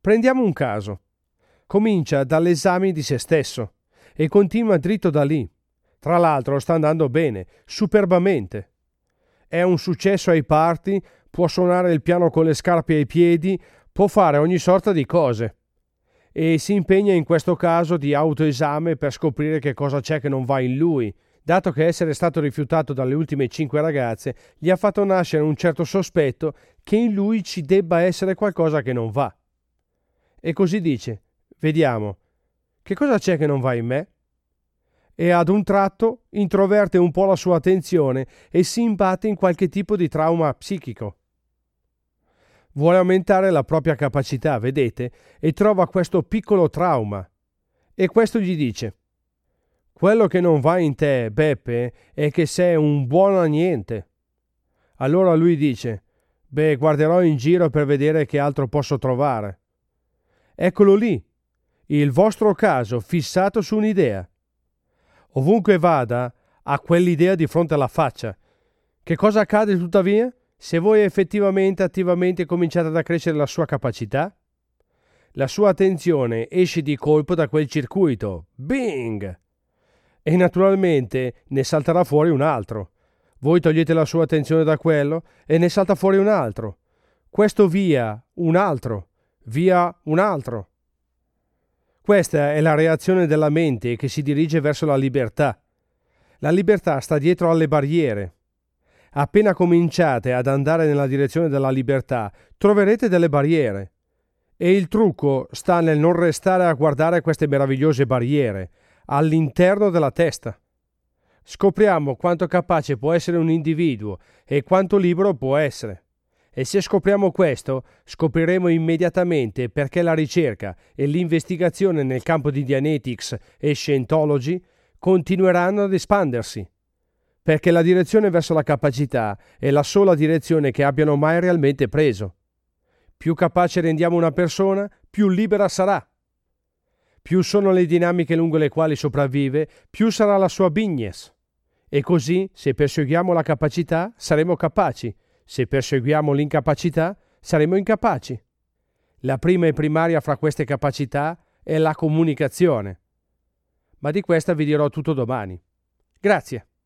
Prendiamo un caso. Comincia dall'esame di se stesso e continua dritto da lì. Tra l'altro sta andando bene, superbamente. È un successo ai party, può suonare il piano con le scarpe ai piedi, può fare ogni sorta di cose. E si impegna in questo caso di autoesame per scoprire che cosa c'è che non va in lui, dato che essere stato rifiutato dalle ultime 5 ragazze gli ha fatto nascere un certo sospetto che in lui ci debba essere qualcosa che non va. E così dice: vediamo, che cosa c'è che non va in me? E ad un tratto introverte un po' la sua attenzione e si imbatte in qualche tipo di trauma psichico. Vuole aumentare la propria capacità, vedete, e trova questo piccolo trauma. E questo gli dice: quello che non va in te, Beppe, è che sei un buono a niente. Allora lui dice: beh, guarderò in giro per vedere che altro posso trovare. Eccolo lì, il vostro caso fissato su un'idea. Ovunque vada, ha quell'idea di fronte alla faccia. Che cosa accade tuttavia? Se voi effettivamente, attivamente cominciate ad accrescere la sua capacità, la sua attenzione esce di colpo da quel circuito. Bing! E naturalmente ne salterà fuori un altro. Voi togliete la sua attenzione da quello e ne salta fuori un altro. Questo via un altro. Via un altro. Questa è la reazione della mente che si dirige verso la libertà. La libertà sta dietro alle barriere. Appena cominciate ad andare nella direzione della libertà, troverete delle barriere. E il trucco sta nel non restare a guardare queste meravigliose barriere all'interno della testa. Scopriamo quanto capace può essere un individuo e quanto libero può essere. E se scopriamo questo, scopriremo immediatamente perché la ricerca e l'investigazione nel campo di Dianetics e Scientology continueranno ad espandersi. Perché la direzione verso la capacità è la sola direzione che abbiano mai realmente preso. Più capace rendiamo una persona, più libera sarà. Più sono le dinamiche lungo le quali sopravvive, più sarà la sua business. E così, se perseguiamo la capacità, saremo capaci. Se perseguiamo l'incapacità, saremo incapaci. La prima e primaria fra queste capacità è la comunicazione. Ma di questa vi dirò tutto domani. Grazie.